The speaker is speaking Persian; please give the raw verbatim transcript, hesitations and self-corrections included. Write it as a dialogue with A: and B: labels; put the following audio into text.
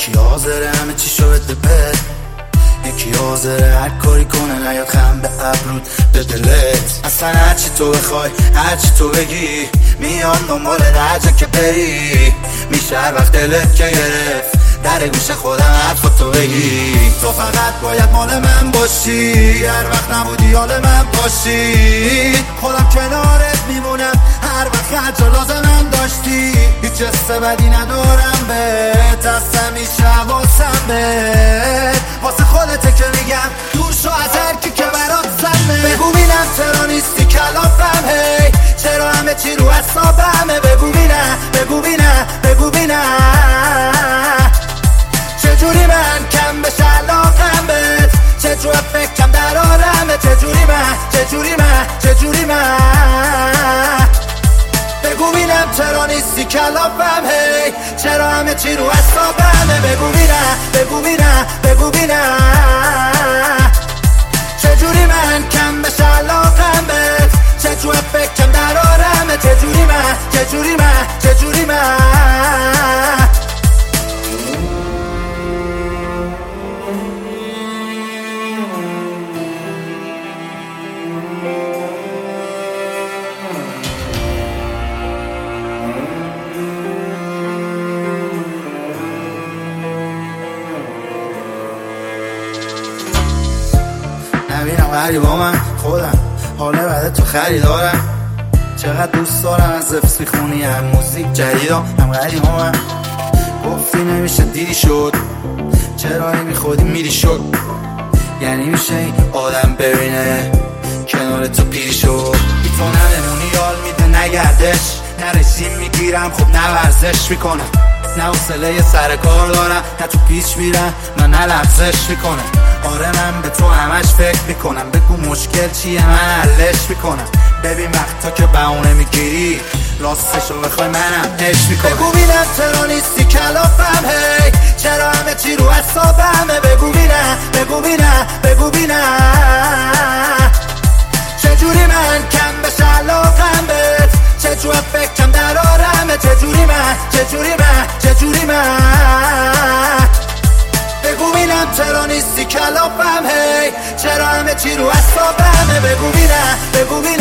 A: یکی حاضره همه چی شو بده بد، یکی حاضره هر کاری کنه نیاد خم به ابرود به دلت. اصلا هرچی تو بخوای هرچی تو بگی میان دنبال هر جا که بری. میشه هر وقت دلت که گرفت در گوش خودم حرفاتو بگی. تو فقط باید مال من باشی، هر وقت نبودی حال من باشی. خودم کنارت میمونم هر وقت هر جا لازمم داشتی. هیچ حس بدی ندارم بهت، اصلا هیچ حواسم بهت. واسه خودته که میگم دور شو از هر کی که برات سمه. بگو بینم چرا نیستی کلافم، هی چرا همه چی رو حسابمه. بگو بینم بگو بینم بگو بینم چجوری من کم بشه علاقم بهت، چجور فکرم در آرمه. چجوری من چجوری من چجوری من بگو بینم چرا نیستی کلافم، هی چرا همه چی رو حسابمه. بگو بینم بگو بینم بگو بینم چجوری من کم بشه علاقم بهت، چجور فکرم در آرمه. چجوری من چجوری من چجوری من نبینم غریبا من خودم حاله بعد تو خریدارم. چقدر دوست دارم از حفظ میخونی هم موزیک جدیدم هم غریبا من. گفتی نمیشه دیدی شد، چرا نمی خودی میری شد. یعنی میشه این آدم ببینه کنار تو پیری شد. بی تو نمونی یال میده نگردش، نه رژیم میگیرم خب نه ورزش میکنم، نه حوصله سر کار دارم، نه تو پیچ میرم نه نه لغزش میکنم. آره من به تو همش فکر میکنم، بگو مشکل چیه من حلش میکنم. ببین وقتا که بهونه میگیری راستشو بخوای منم عشق میکنم. بگو بینم چرا نیستی کلافم، هی چرا همه چی رو حسابمه. بگو بینم بگو بینم بگو بینم چجوری من کم بشه علاقم بهت، چجور فکرم در آرمه. چجوری من چجوری من چجوری من بگو بینم چرا نیستی کلافم، هی چرا همه چی رو حسابمه. بگو بینم بگو بینم